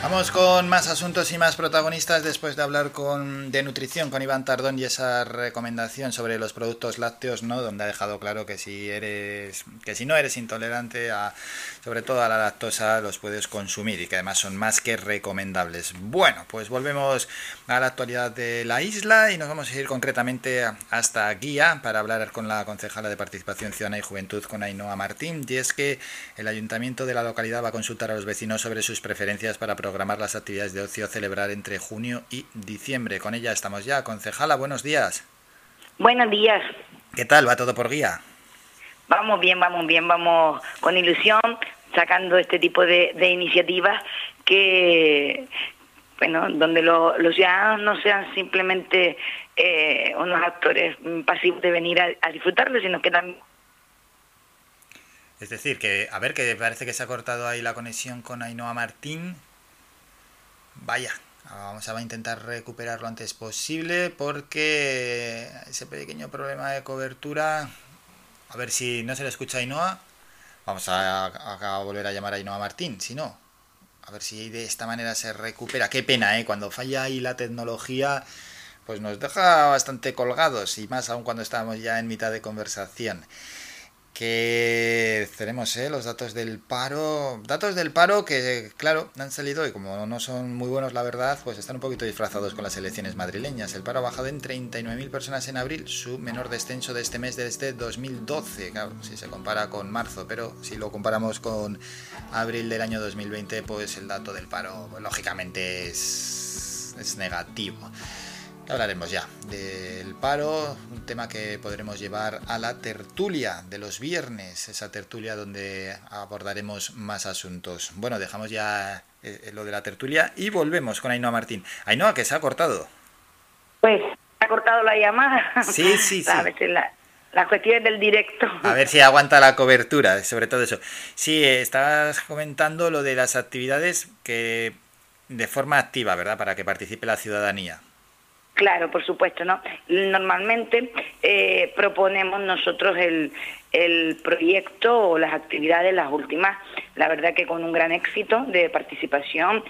Vamos con más asuntos y más protagonistas después de hablar de nutrición con Iván Tardón y esa recomendación sobre los productos lácteos, ¿no? Donde ha dejado claro que si no eres intolerante sobre todo a la lactosa, los puedes consumir y que además son más que recomendables. Bueno, pues volvemos a la actualidad de la isla y nos vamos a ir concretamente hasta Guía para hablar con la concejala de Participación Ciudadana y Juventud, con Ainhoa Martín, y es que el ayuntamiento de la localidad va a consultar a los vecinos sobre sus preferencias para programar las actividades de ocio a celebrar entre junio y diciembre. Con ella estamos ya. Concejala, buenos días. Buenos días. ¿Qué tal? ¿Va todo por Guía? Vamos bien, vamos con ilusión, sacando este tipo de iniciativas que, bueno, donde los ciudadanos no sean simplemente unos actores pasivos de venir a disfrutarlo, sino que también... Es decir, que parece que se ha cortado ahí la conexión con Ainhoa Martín. Vaya, vamos a intentar recuperar lo antes posible porque ese pequeño problema de cobertura, a ver si no se le escucha a Ainhoa. Vamos a volver a llamar a Ainhoa Martín, si no, a ver si de esta manera se recupera. Qué pena, cuando falla ahí la tecnología, pues nos deja bastante colgados, y más aún cuando estamos ya en mitad de conversación. Que tenemos los datos del paro que, claro, han salido y como no son muy buenos, la verdad, pues están un poquito disfrazados con las elecciones madrileñas. El paro ha bajado en 39.000 personas en abril, su menor descenso de este mes desde 2012, claro, si se compara con marzo, pero si lo comparamos con abril del año 2020, pues el dato del paro, pues, lógicamente es negativo. Hablaremos ya del paro, un tema que podremos llevar a la tertulia de los viernes, esa tertulia donde abordaremos más asuntos. Bueno, dejamos ya lo de la tertulia y volvemos con Ainhoa Martín. Ainhoa, que se ha cortado. Pues, se ha cortado la llamada. Sí. ¿Sabes? Las cuestiones del directo. A ver si aguanta la cobertura, sobre todo eso. Sí, estabas comentando lo de las actividades que de forma activa, ¿verdad? Para que participe la ciudadanía. Claro, por supuesto, ¿no? Normalmente proponemos nosotros el proyecto o las actividades, las últimas, la verdad que con un gran éxito de participación,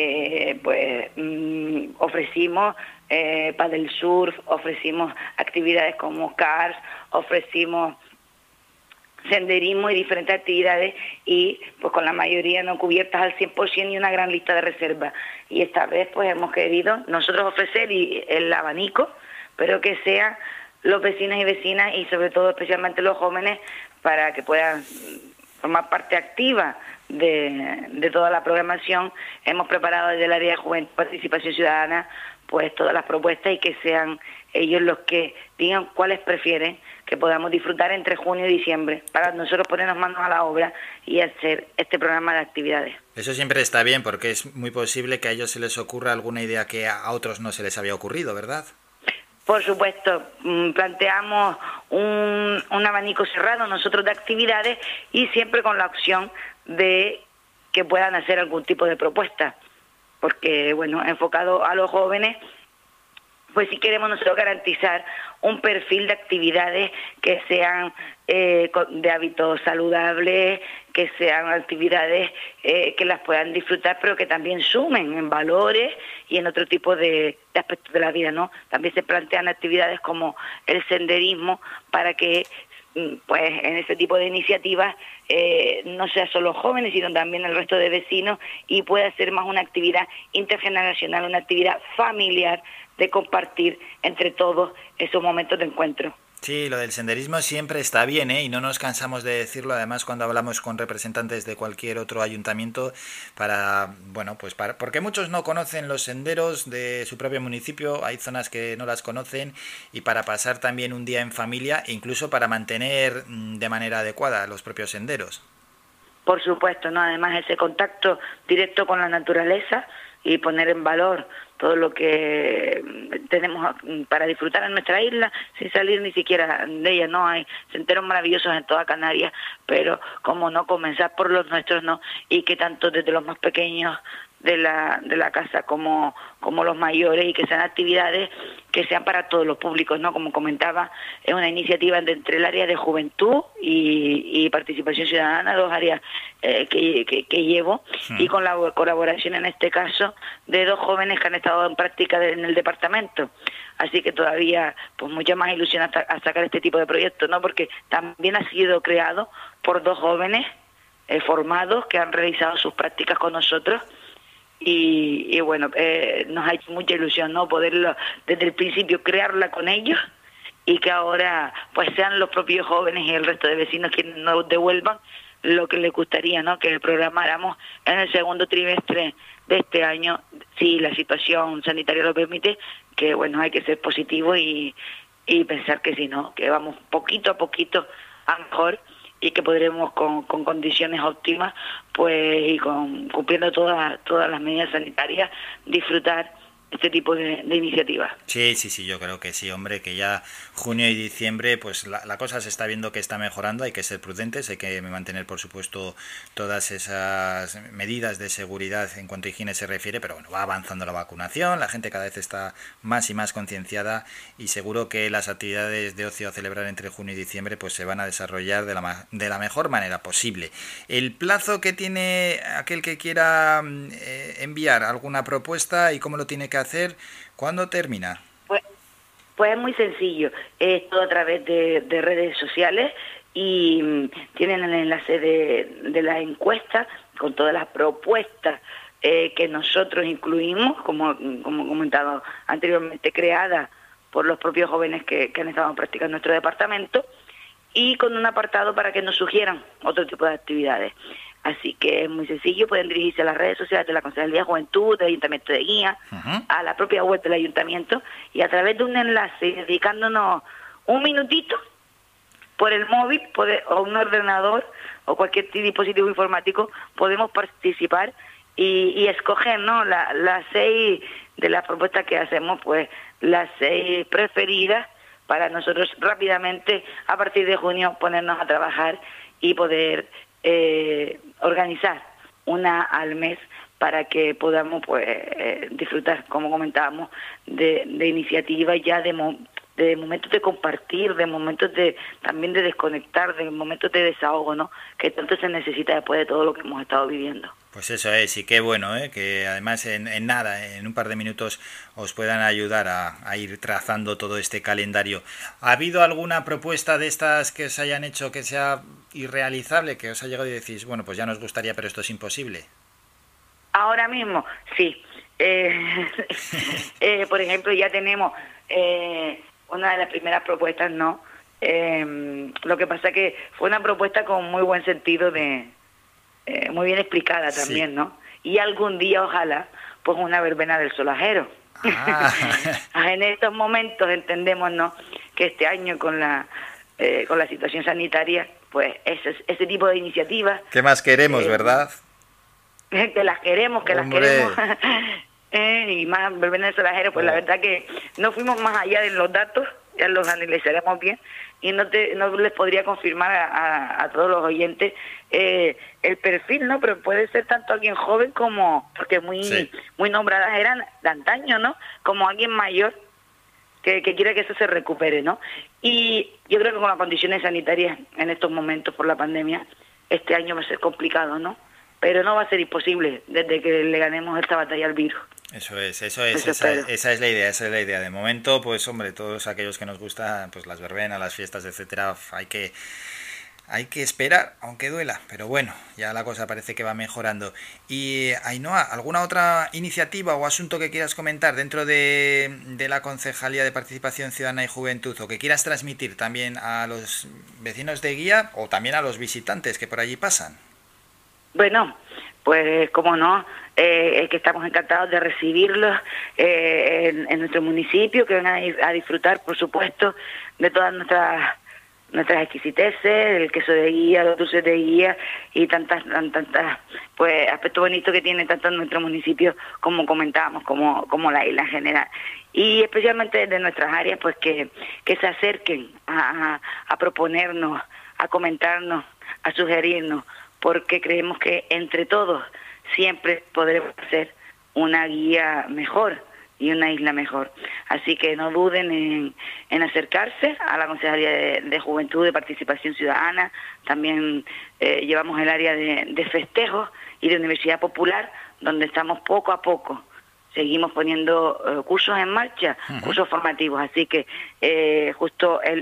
ofrecimos paddle surf, ofrecimos actividades como cars, ofrecimos senderismo y diferentes actividades, y pues con la mayoría no cubiertas al 100% y una gran lista de reservas. Y esta vez pues hemos querido nosotros ofrecer el abanico, pero que sean los vecinos y vecinas y sobre todo especialmente los jóvenes, para que puedan formar parte activa de toda la programación. Hemos preparado desde el área de Juventud, Participación Ciudadana, pues todas las propuestas, y que sean ellos los que digan cuáles prefieren que podamos disfrutar entre junio y diciembre, para nosotros ponernos manos a la obra y hacer este programa de actividades. Eso siempre está bien, porque es muy posible que a ellos se les ocurra alguna idea que a otros no se les había ocurrido, ¿verdad? Por supuesto, planteamos un abanico cerrado nosotros de actividades, y siempre con la opción de que puedan hacer algún tipo de propuesta, porque, bueno, enfocado a los jóvenes, pues sí queremos nosotros garantizar un perfil de actividades que sean de hábitos saludables, que sean actividades que las puedan disfrutar, pero que también sumen en valores y en otro tipo de aspectos de la vida, ¿no? También se plantean actividades como el senderismo, para que pues en ese tipo de iniciativas no sea solo jóvenes, sino también el resto de vecinos, y pueda ser más una actividad intergeneracional, una actividad familiar, de compartir entre todos esos momentos de encuentro. Sí, lo del senderismo siempre está bien, y no nos cansamos de decirlo, además cuando hablamos con representantes de cualquier otro ayuntamiento, porque muchos no conocen los senderos de su propio municipio, hay zonas que no las conocen, y para pasar también un día en familia, e incluso para mantener de manera adecuada los propios senderos. Por supuesto, ¿no? Además ese contacto directo con la naturaleza y poner en valor todo lo que tenemos para disfrutar en nuestra isla sin salir ni siquiera de ella, ¿no? Hay senderos maravillosos en toda Canarias, pero como no comenzar por los nuestros, ¿no? Y que tanto desde los más pequeños de la casa como los mayores, y que sean actividades que sean para todos los públicos, ¿no? Como comentaba, es una iniciativa entre el área de juventud y participación ciudadana, dos áreas que llevo, y con la colaboración en este caso de dos jóvenes que han estado en práctica en el departamento. Así que todavía pues mucha más ilusión a sacar este tipo de proyectos, ¿no? Porque también ha sido creado por dos jóvenes formados que han realizado sus prácticas con nosotros. Y bueno, nos ha hecho mucha ilusión, ¿no? Poderlo desde el principio crearla con ellos y que ahora pues sean los propios jóvenes y el resto de vecinos quienes nos devuelvan lo que les gustaría, ¿no? Que programáramos en el segundo trimestre de este año, si la situación sanitaria lo permite, que bueno, hay que ser positivo y pensar que sí, ¿no? Que vamos poquito a poquito a mejor, y que podremos con condiciones óptimas, pues, y cumpliendo todas las medidas sanitarias, disfrutar este tipo de iniciativas. Sí, yo creo que sí, hombre, que ya junio y diciembre, pues la cosa se está viendo que está mejorando, hay que ser prudentes, hay que mantener, por supuesto, todas esas medidas de seguridad en cuanto a higiene se refiere, pero bueno, va avanzando la vacunación, la gente cada vez está más y más concienciada y seguro que las actividades de ocio a celebrar entre junio y diciembre pues se van a desarrollar de la mejor manera posible. El plazo que tiene aquel que quiera enviar alguna propuesta y cómo lo tiene que hacer, ¿cuándo termina? Pues es muy sencillo, es todo a través de redes sociales y tienen el enlace de la encuesta con todas las propuestas que nosotros incluimos, como comentado anteriormente, creadas por los propios jóvenes que han estado practicando en nuestro departamento, y con un apartado para que nos sugieran otro tipo de actividades. Así que es muy sencillo, pueden dirigirse a las redes sociales de la Concejalía de Juventud, del Ayuntamiento de Guía, a la propia web del Ayuntamiento, y a través de un enlace, dedicándonos un minutito por el móvil o un ordenador o cualquier dispositivo informático, podemos participar y escoger, ¿no? Las 6 de las propuestas que hacemos, pues las 6 preferidas, para nosotros rápidamente, a partir de junio, ponernos a trabajar y poder organizar una al mes para que podamos pues disfrutar, como comentábamos, de iniciativas ya de momentos de compartir, de momentos también de desconectar, de momentos de desahogo, ¿no? Que tanto se necesita después de todo lo que hemos estado viviendo. Pues eso es, y qué bueno, que además en un par de minutos os puedan ayudar a ir trazando todo este calendario. ¿Ha habido alguna propuesta de estas que os hayan hecho que sea irrealizable, que os ha llegado y decís, bueno, pues ya nos gustaría, pero esto es imposible? Ahora mismo, sí. Por ejemplo, ya tenemos una de las primeras propuestas, ¿no? Lo que pasa que fue una propuesta con muy buen sentido muy bien explicada también, sí, ¿no? Y algún día, ojalá, pues una verbena del solajero. En estos momentos entendemos, ¿no?, que este año con la situación sanitaria, pues ese tipo de iniciativas... ¿Qué más queremos, verdad? Que las queremos, que ¡hombre! Las queremos. Y más verbena del solajero, pues la verdad que no fuimos más allá de los datos, ya los analizaremos bien, y no les podría confirmar a todos los oyentes el perfil, ¿no? Pero puede ser tanto alguien joven como, porque muy nombradas eran de antaño, ¿no? Como alguien mayor que quiere que eso se recupere, ¿no? Y yo creo que con las condiciones sanitarias en estos momentos por la pandemia, este año va a ser complicado, ¿no? Pero no va a ser imposible desde que le ganemos esta batalla al virus. Eso es, esa es la idea, De momento, pues hombre, todos aquellos que nos gustan, pues las verbenas, las fiestas, etcétera, hay que esperar, aunque duela, pero bueno, ya la cosa parece que va mejorando. Y Ainhoa, ¿alguna otra iniciativa o asunto que quieras comentar dentro de la Concejalía de Participación Ciudadana y Juventud, o que quieras transmitir también a los vecinos de Guía o también a los visitantes que por allí pasan? Bueno, pues como no, que estamos encantados de recibirlos en nuestro municipio, que vengan a disfrutar, por supuesto, de todas nuestras exquisiteces, el queso de Guía, los dulces de Guía y tantas pues aspectos bonitos que tiene tanto en nuestro municipio, como comentábamos, como la isla en general. Y especialmente de nuestras áreas, pues que se acerquen a proponernos, a comentarnos, a sugerirnos, porque creemos que entre todos siempre podremos hacer una Guía mejor, y una isla mejor. Así que no duden en acercarse a la Concejalía de Juventud y Participación Ciudadana. También llevamos el área de festejos y de Universidad Popular, donde estamos poco a poco. Seguimos poniendo cursos en marcha, cursos formativos. Así que justo el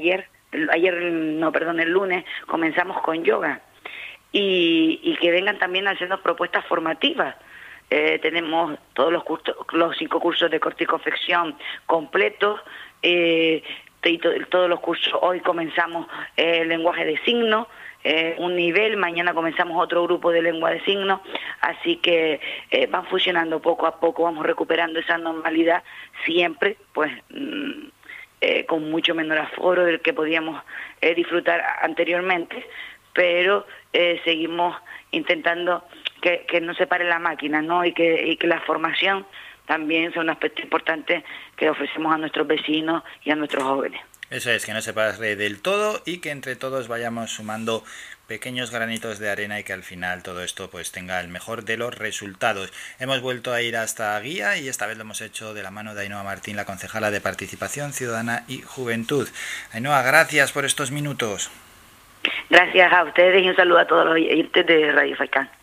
lunes comenzamos con yoga. Y que vengan también haciendo propuestas formativas. Tenemos todos los 5 cursos de corte y confección completos, todos los cursos. Hoy comenzamos lenguaje de signos, un nivel, mañana comenzamos otro grupo de lengua de signos, así que van funcionando poco a poco, vamos recuperando esa normalidad, siempre pues con mucho menor aforo del que podíamos disfrutar anteriormente, pero seguimos intentando que no se pare la máquina, ¿no? Y que la formación también sea un aspecto importante que ofrecemos a nuestros vecinos y a nuestros jóvenes. Eso es, que no se pare del todo y que entre todos vayamos sumando pequeños granitos de arena y que al final todo esto pues tenga el mejor de los resultados. Hemos vuelto a ir hasta Guía y esta vez lo hemos hecho de la mano de Ainhoa Martín, la concejala de Participación Ciudadana y Juventud. Ainhoa, gracias por estos minutos. Gracias a ustedes y un saludo a todos los oyentes de Radio Faikán.